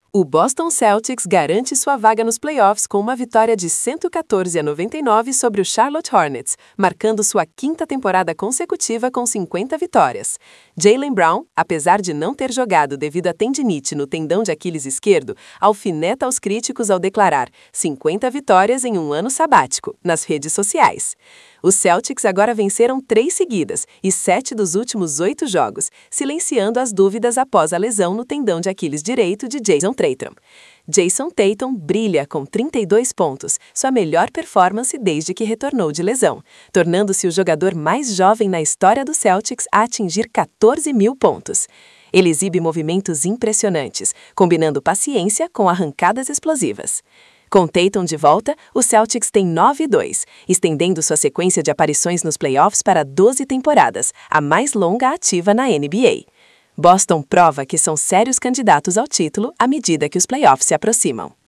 O Boston Celtics garante sua vaga nos playoffs com uma vitória de 114-99 sobre o Charlotte Hornets, marcando sua quinta temporada consecutiva com 50 vitórias. Jaylen Brown, apesar de não ter jogado devido a tendinite no tendão de Aquiles esquerdo, alfineta os críticos ao declarar 50 vitórias em um ano sabático, nas redes sociais. Os Celtics agora venceram 3 seguidas e 7 dos últimos 8 jogos, silenciando as dúvidas após a lesão no tendão de Aquiles direito de Jason Tatum. Jason Tatum brilha com 32 pontos, sua melhor performance desde que retornou de lesão, tornando-se o jogador mais jovem na história do Celtics a atingir 14.000 pontos. Ele exibe movimentos impressionantes, combinando paciência com arrancadas explosivas. Com Tatum de volta, o Celtics tem 9-2, estendendo sua sequência de aparições nos playoffs para 12 temporadas, a mais longa ativa na NBA. Boston prova que são sérios candidatos ao título à medida que os playoffs se aproximam.